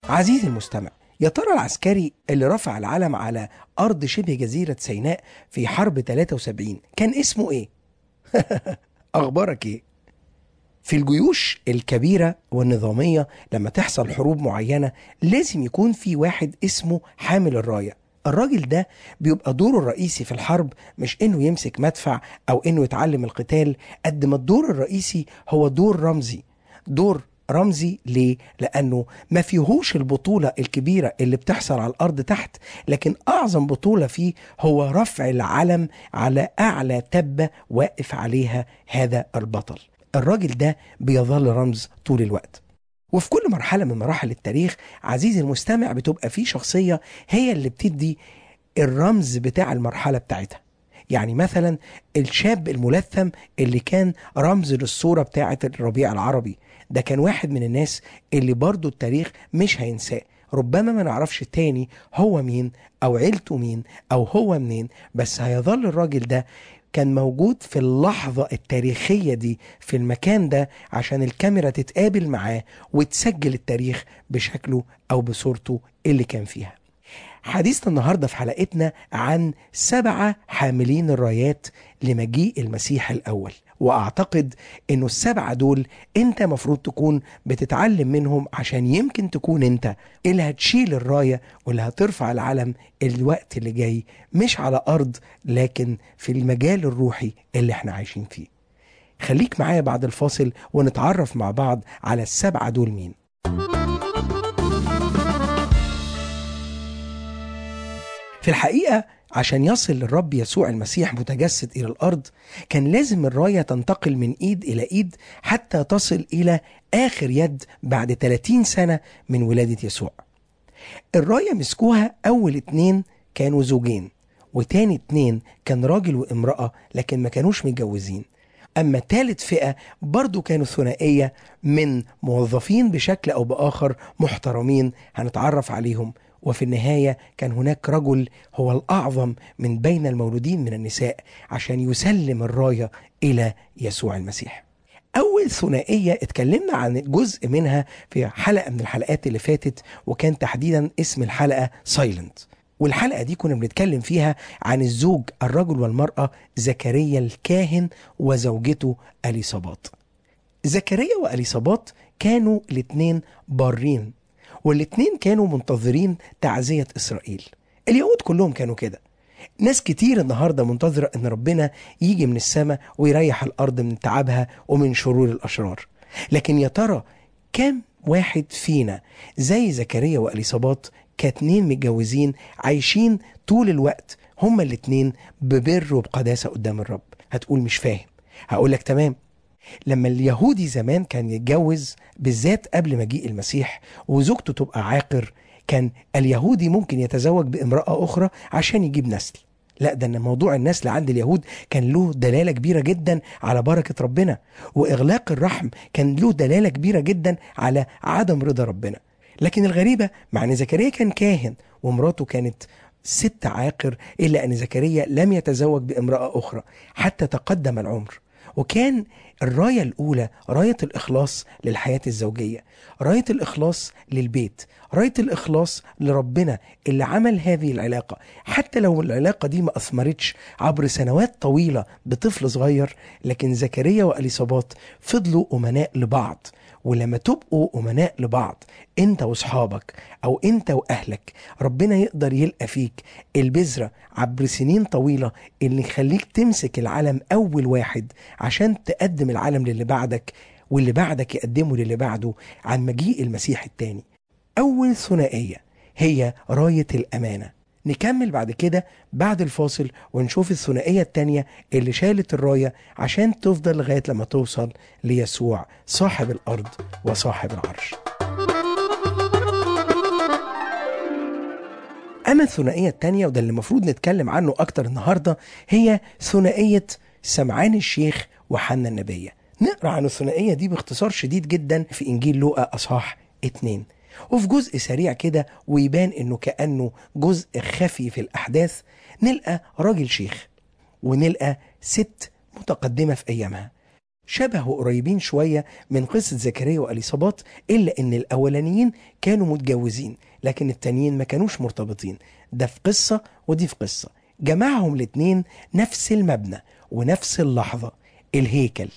عزيزي المستمع، يا ترى العسكري اللي رفع العلم على أرض شبه جزيرة سيناء في حرب 73 كان اسمه إيه؟ أخبارك إيه؟ في الجيوش الكبيرة والنظامية لما تحصل حروب معينة لازم يكون في واحد اسمه حامل الراية. الراجل ده بيبقى دوره الرئيسي في الحرب مش إنه يمسك مدفع أو إنه يتعلم القتال، قد ما الدور الرئيسي هو دور رمزي. دور رمزي ليه؟ لأنه ما فيهوش البطولة الكبيرة اللي بتحصل على الأرض تحت، لكن أعظم بطولة فيه هو رفع العلم على أعلى تبة واقف عليها هذا البطل. الراجل ده بيظل رمز طول الوقت. وفي كل مرحلة من مراحل التاريخ عزيزي المستمع بتبقى فيه شخصية هي اللي بتدي الرمز بتاع المرحلة بتاعتها. يعني مثلا الشاب الملثم اللي كان رمز للصورة بتاعت الربيع العربي، ده كان واحد من الناس اللي برضو التاريخ مش هينساه. ربما ما نعرفش تاني هو مين أو عيلته مين أو هو منين، بس هيظل الراجل ده كان موجود في اللحظة التاريخية دي في المكان ده عشان الكاميرا تتقابل معاه وتسجل التاريخ بشكله أو بصورته اللي كان فيها. حديثنا النهاردة في حلقتنا عن 7 حاملين الرايات لمجيء المسيح الأول، وأعتقد أنه ال7 دول أنت مفروض تكون بتتعلم منهم عشان يمكن تكون أنت اللي هتشيل الراية واللي هترفع العلم الوقت اللي جاي، مش على أرض لكن في المجال الروحي اللي احنا عايشين فيه. خليك معايا بعد الفاصل ونتعرف مع بعض على ال7 دول مين. في الحقيقة عشان يصل للرب يسوع المسيح متجسد إلى الأرض كان لازم الراية تنتقل من إيد إلى إيد حتى تصل إلى آخر يد بعد 30 سنة من ولادة يسوع. الراية مسكوها أول 2 كانوا زوجين، وتاني 2 كان راجل وامرأة لكن ما كانوش متجوزين. أما ثالث فئة برضو كانوا ثنائية من موظفين بشكل أو بآخر محترمين هنتعرف عليهم. وفي النهاية كان هناك رجل هو الأعظم من بين المولودين من النساء عشان يسلم الراية إلى يسوع المسيح. أول ثنائية اتكلمنا عن جزء منها في حلقة من الحلقات اللي فاتت، وكان تحديدا اسم الحلقة سايلنت. والحلقة دي كنا بنتكلم فيها عن الزوج الرجل والمرأة زكريا الكاهن وزوجته أليصابات. زكريا وأليصابات كانوا الاثنين بارين، والاثنين كانوا منتظرين تعزية إسرائيل. اليهود كلهم كانوا كده. ناس كتير النهاردة منتظرة ان ربنا يجي من السماء ويريح الأرض من تعبها ومن شرور الأشرار. لكن يا ترى كم واحد فينا زي زكريا وأليصابات كاتنين متجوزين عايشين طول الوقت هما الاتنين ببر وبقداسة قدام الرب؟ هتقول مش فاهم. هقولك تمام. لما اليهودي زمان كان يتجوز بالذات قبل مجيء المسيح وزوجته تبقى عاقر، كان اليهودي ممكن يتزوج بامرأة أخرى عشان يجيب نسل. لا، ده ان موضوع النسل عند اليهود كان له دلالة كبيرة جدا على بركة ربنا، وإغلاق الرحم كان له دلالة كبيرة جدا على عدم رضا ربنا. لكن الغريبة مع ان زكريا كان كاهن ومراته كانت ست عاقر، إلا أن زكريا لم يتزوج بامرأة أخرى حتى تقدم العمر. وكان الراية الأولى راية الإخلاص للحياة الزوجية، راية الإخلاص للبيت، راية الإخلاص لربنا اللي عمل هذه العلاقة. حتى لو العلاقة دي ما أثمرتش عبر سنوات طويلة بطفل صغير، لكن زكريا وأليصابات فضلوا أمناء لبعض. ولما تبقوا أمناء لبعض انت واصحابك او انت واهلك، ربنا يقدر يلقى فيك البذرة عبر سنين طويلة اللي يخليك تمسك العالم اول واحد عشان تقدم العالم للي بعدك، واللي بعدك يقدمه للي بعده عن مجيء المسيح التاني. اول ثنائية هي راية الامانة. نكمل بعد كده بعد الفاصل ونشوف الثنائية التانية اللي شالت الراية عشان تفضل لغاية لما توصل ليسوع صاحب الأرض وصاحب العرش. أما الثنائية التانية وده اللي المفروض نتكلم عنه أكتر النهاردة هي ثنائية سمعان الشيخ وحنا النبية. نقرأ عن الثنائية دي باختصار شديد جدا في إنجيل لوقا أصحاح 2، وفي جزء سريع كده ويبان انه كأنه جزء خفي في الأحداث. نلقى راجل شيخ ونلقى ست متقدمة في أيامها. شبه قريبين شوية من قصة زكريا وأليصابات، إلا إن الأولانيين كانوا متجوزين لكن التانيين ما كانوش مرتبطين. ده في قصة ودي في قصة، جمعهم الاتنين نفس المبنى ونفس اللحظة، الهيكل.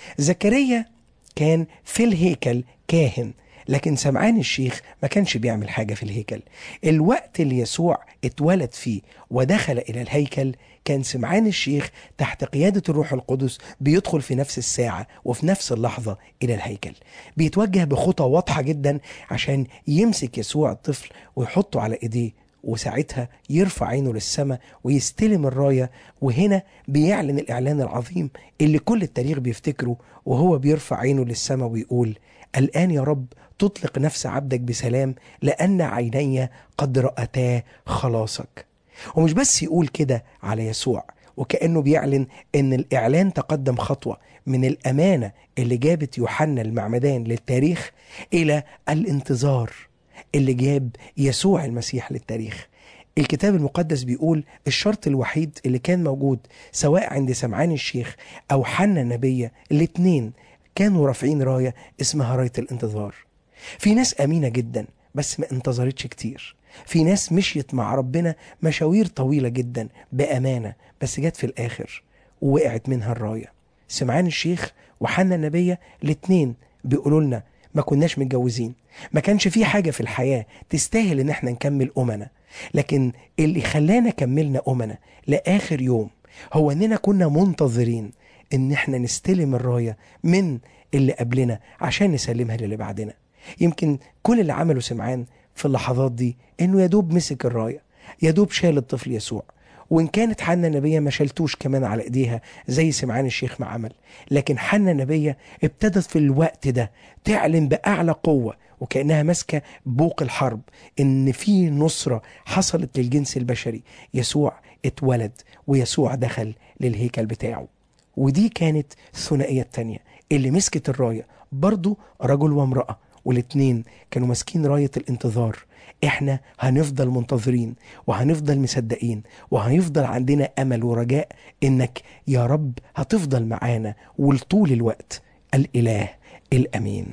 زكريا كان في الهيكل كاهن، لكن سمعان الشيخ ما كانش بيعمل حاجة في الهيكل. الوقت اللي يسوع اتولد فيه ودخل إلى الهيكل كان سمعان الشيخ تحت قيادة الروح القدس بيدخل في نفس الساعة وفي نفس اللحظة إلى الهيكل، بيتوجه بخطى واضحة جدا عشان يمسك يسوع الطفل ويحطه على إيديه، وساعتها يرفع عينه للسماء ويستلم الراية. وهنا بيعلن الإعلان العظيم اللي كل التاريخ بيفتكره، وهو بيرفع عينه للسماء ويقول: الآن يا رب تطلق نفس عبدك بسلام، لأن عيني قد رأتا خلاصك. ومش بس يقول كده على يسوع، وكأنه بيعلن إن الإعلان تقدم خطوة من الأمانة اللي جابت يوحنا المعمدان للتاريخ إلى الانتظار اللي جاب يسوع المسيح للتاريخ. الكتاب المقدس بيقول الشرط الوحيد اللي كان موجود سواء عند سمعان الشيخ أو حنا النبية، الاتنين كانوا رافعين راية اسمها راية الانتظار. في ناس أمينة جدا بس ما انتظرتش كتير، في ناس مشيت مع ربنا مشاوير طويلة جدا بأمانة بس جت في الآخر ووقعت منها الراية. سمعان الشيخ وحنا النبية الاتنين بيقولوا لنا ما كناش متجوزين، ما كانش في حاجة في الحياة تستاهل ان احنا نكمل أمنا، لكن اللي خلانا كملنا أمنا لآخر يوم هو اننا كنا منتظرين ان احنا نستلم الراية من اللي قبلنا عشان نسلمها للي بعدنا. يمكن كل اللي عمله سمعان في اللحظات دي انه يدوب مسك الراية، يدوب شال الطفل يسوع، وإن كانت حنا النبية ما شلتوش كمان على إيديها زي سمعان الشيخ ما عمل، لكن حنا النبية ابتدت في الوقت ده تعلن بأعلى قوة وكأنها ماسكة بوق الحرب إن في نصرة حصلت للجنس البشري. يسوع اتولد ويسوع دخل للهيكل بتاعه. ودي كانت الثنائية التانية اللي مسكت الراية، برضو رجل وامرأة، والاتنين كانوا ماسكين راية الانتظار. احنا هنفضل منتظرين وهنفضل مصدقين وهيفضل عندنا امل ورجاء انك يا رب هتفضل معانا ولطول الوقت، الاله الامين.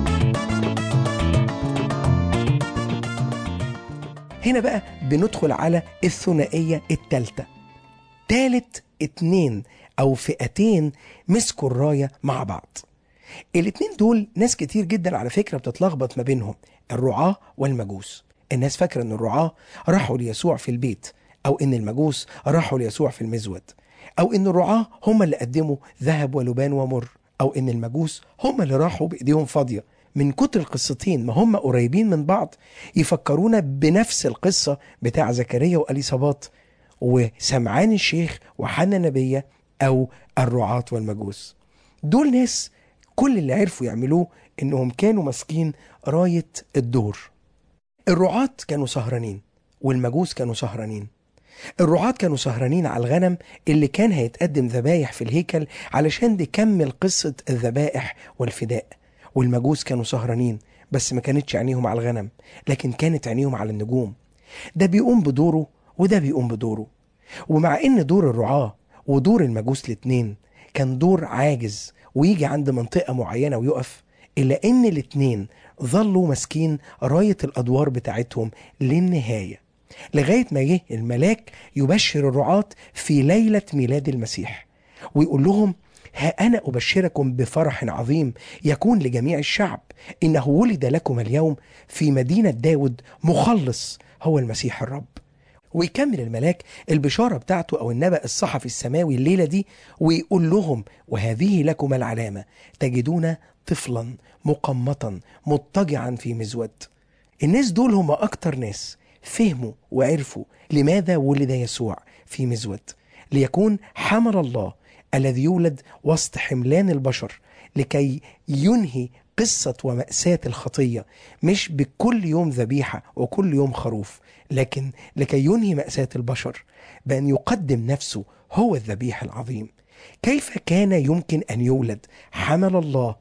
هنا بقى بندخل على الثنائية التالتة، تالت اتنين او فئتين مسكوا الراية مع بعض. الاتنين دول ناس كتير جدا على فكرة بتتلخبط ما بينهم، الرعاة والمجوس. الناس فاكرة ان الرعاة راحوا ليسوع في البيت، او ان المجوس راحوا ليسوع في المزود، او ان الرعاة هم اللي قدموا ذهب ولبان ومر، او ان المجوس هم اللي راحوا بايديهم فاضية. من كتر القصتين ما هم قريبين من بعض يفكرونا بنفس القصة بتاع زكريا وأليصابات وسمعان الشيخ وحنا النبية، او الرعاة والمجوس. دول ناس كل اللي عرفوا يعملوه انهم كانوا ماسكين راية الدور. الرعاة كانوا سهرانين والمجوس كانوا سهرانين. الرعاة كانوا سهرانين على الغنم اللي كان هيتقدم ذبايح في الهيكل علشان تكمل قصة الذبائح والفداء، والمجوس كانوا سهرانين بس ما كانتش عينيهم على الغنم لكن كانت عينيهم على النجوم. ده بيقوم بدوره وده بيقوم بدوره. ومع ان دور الرعاة ودور المجوس الاتنين كان دور عاجز ويجي عند منطقة معينة ويقف، إلا إن الاتنين ظلوا ماسكين راية الأدوار بتاعتهم للنهاية، لغاية ما جه الملاك يبشر الرعاة في ليلة ميلاد المسيح ويقول لهم: ها أنا أبشركم بفرح عظيم يكون لجميع الشعب، إنه ولد لكم اليوم في مدينة داود مخلص هو المسيح الرب. ويكمل الملاك البشارة بتاعته أو النبأ الصحفي السماوي الليلة دي ويقول لهم: وهذه لكم العلامة، تجدون طفلا مقمطا مضطجعا في مزود. الناس دول هم أكتر ناس فهموا وعرفوا لماذا ولد يسوع في مزود، ليكون حمل الله الذي يولد وسط حملان البشر لكي ينهي قصة ومأساة الخطية، مش بكل يوم ذبيحة وكل يوم خروف، لكن لكي ينهي مأساة البشر بأن يقدم نفسه هو الذبيح العظيم. كيف كان يمكن أن يولد حمل الله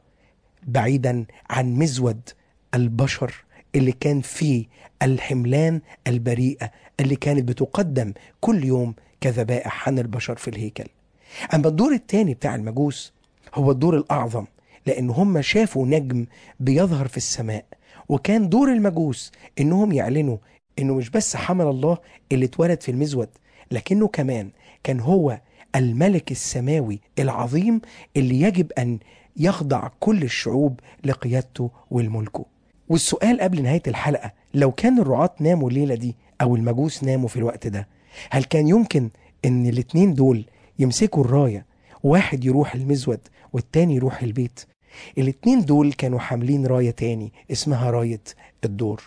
بعيدا عن مزود البشر اللي كان فيه الحملان البريئة اللي كانت بتقدم كل يوم كذبائح عن البشر في الهيكل؟ أما الدور الثاني بتاع المجوس هو الدور الأعظم، لأن هم شافوا نجم بيظهر في السماء. وكان دور المجوس إنهم يعلنوا إنه مش بس حمل الله اللي اتولد في المزود، لكنه كمان كان هو الملك السماوي العظيم اللي يجب أن يخضع كل الشعوب لقيادته والملكه. والسؤال قبل نهاية الحلقة، لو كان الرعاة ناموا الليلة دي أو المجوس ناموا في الوقت ده، هل كان يمكن إن الاتنين دول يمسكوا الراية، واحد يروح المزود والتاني يروح البيت؟ الاتنين دول كانوا حاملين راية تاني اسمها راية الدور.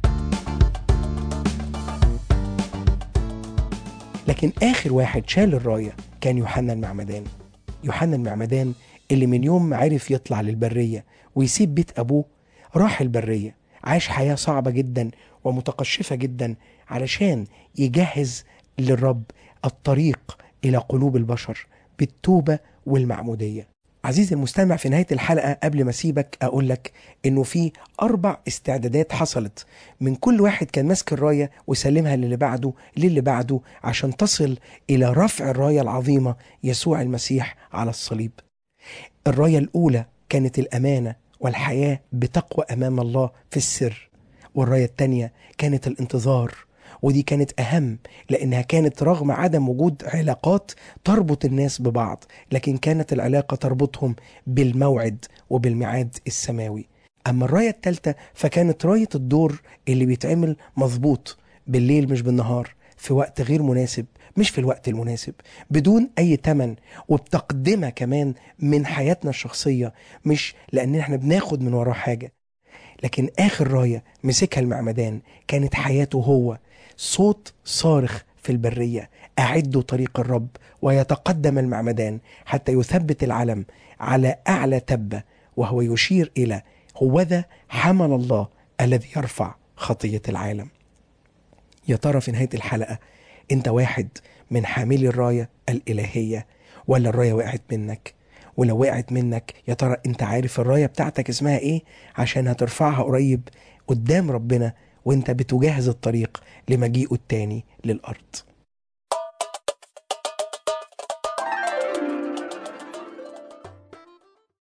لكن آخر واحد شال الراية كان يوحنا المعمدان. يوحنا المعمدان اللي من يوم ما عرف يطلع للبرية ويسيب بيت أبوه راح البرية، عاش حياة صعبة جدا ومتقشفة جدا علشان يجهز للرب الطريق إلى قلوب البشر بالتوبة والمعمودية. عزيزي المستمع، في نهاية الحلقة قبل ما أسيبك أقول لك إنه في 4 استعدادات حصلت من كل واحد كان ماسك الراية وسلمها للي بعده عشان تصل إلى رفع الراية العظيمة يسوع المسيح على الصليب. الراية الأولى كانت الأمانة والحياة بتقوى أمام الله في السر، والراية التانية كانت الانتظار، ودي كانت أهم لأنها كانت رغم عدم وجود علاقات تربط الناس ببعض، لكن كانت العلاقة تربطهم بالموعد وبالميعاد السماوي. أما الراية التالتة فكانت راية الدور اللي بيتعمل مظبوط بالليل مش بالنهار، في وقت غير مناسب مش في الوقت المناسب، بدون أي تمن، وبتقدمة كمان من حياتنا الشخصية، مش لأن احنا بناخد من وراه حاجة. لكن آخر راية مسكها المعمدان كانت حياته هو، صوت صارخ في البرية: أعدوا طريق الرب. ويتقدم المعمدان حتى يثبت العلم على أعلى تبة، وهو يشير إلى هوذا حمل الله الذي يرفع خطية العالم. يا ترى في نهاية الحلقة انت واحد من حاملي الراية الإلهية ولا الراية وقعت منك؟ ولو وقعت منك يا ترى انت عارف الراية بتاعتك اسمها ايه عشان هترفعها قريب قدام ربنا وانت بتجهز الطريق لمجيئه التاني للأرض؟